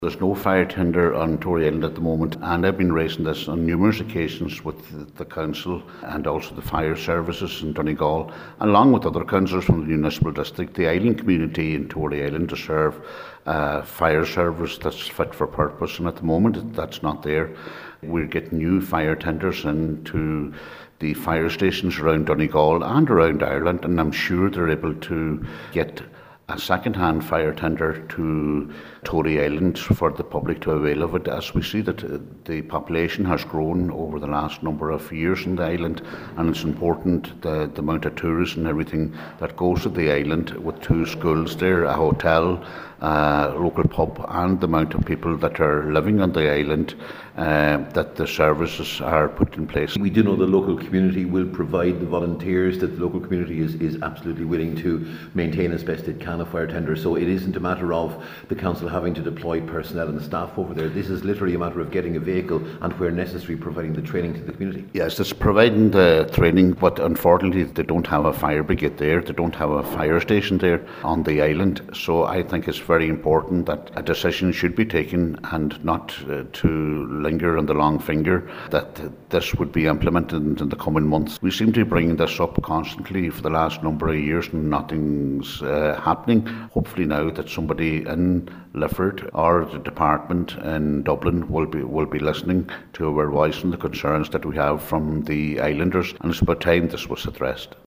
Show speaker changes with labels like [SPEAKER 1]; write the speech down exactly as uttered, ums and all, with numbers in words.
[SPEAKER 1] There's no fire tender on Tory Island at the moment, and I've been raising this on numerous occasions with the council and also the fire services in Donegal, along with other councillors from the municipal district. The island community in Tory Island deserve a fire service that's fit for purpose, and at the moment that's not there. We're getting new fire tenders into the fire stations around Donegal and around Ireland, and I'm sure they're able to get a second-hand fire tender to Tory Island for the public to avail of it, as we see that the population has grown over the last number of years in the island, and it's important the, the amount of tourists and everything that goes to the island, with two schools there, a hotel, a local pub, and the amount of people that are living on the island, uh, that the services are put in place.
[SPEAKER 2] We do know the local community will provide the volunteers, that the local community is, is absolutely willing to maintain as best it can a fire tender, so it isn't a matter of the council having to deploy personnel and staff over there. This is literally a matter of getting a vehicle and, where necessary, providing the training to the community.
[SPEAKER 1] Yes, it's providing the training, but unfortunately they don't have a fire brigade there, they don't have a fire station there on the island, so I think it's very important that a decision should be taken, and not uh, to linger on the long finger, that this would be implemented in the coming months. We seem to be bringing this up constantly for the last number of years and nothing's uh, happening. Hopefully now that somebody in Lifford or the department in Dublin will be will be listening to our voice and the concerns that we have from the islanders, and it's about time this was addressed.